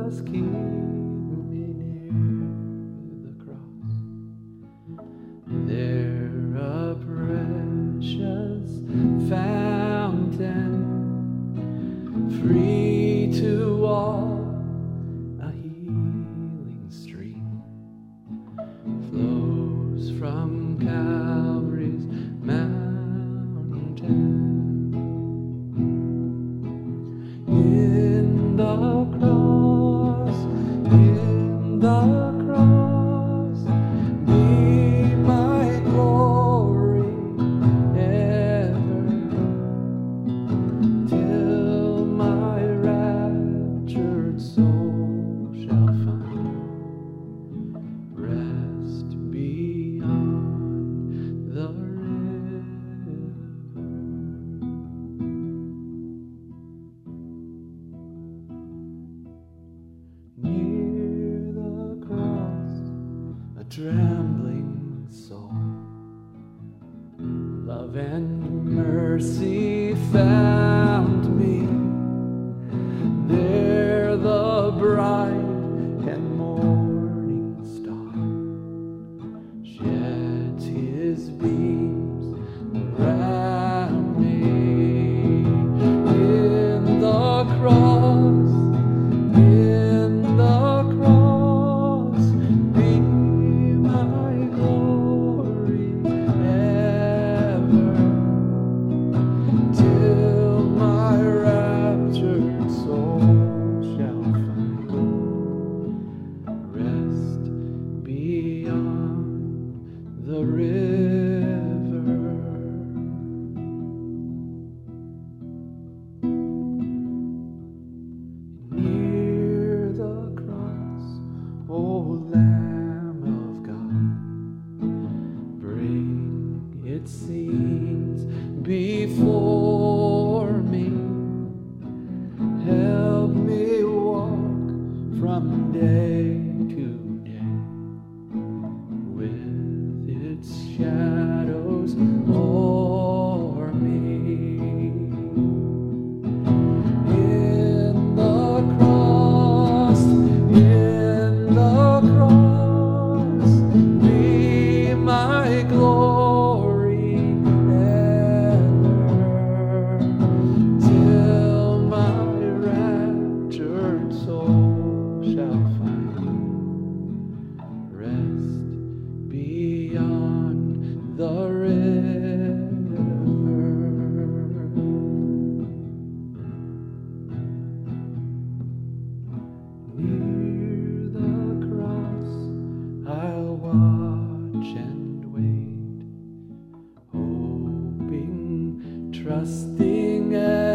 Jesus, keep me near the cross. There a precious fountain, free to all, a healing stream flows from Calvary's mountain. In the cross, be my glory ever, till my raptured soul shall find rest beyond the river. Near the cross, a trembling soul, love and mercy found me. There the bright and morning star sheds his beams around me. In the cross, be my glory ever, till my raptured soul shall find rest beyond the river. Near the cross, O Lamb of God, bring its scenes before me. Help me walk from day to day with its shadows o'er me. In the cross, be my glory ever, till my raptured soul shall find rest beyond the river. Near the cross, I'll watch and wait, hoping, trusting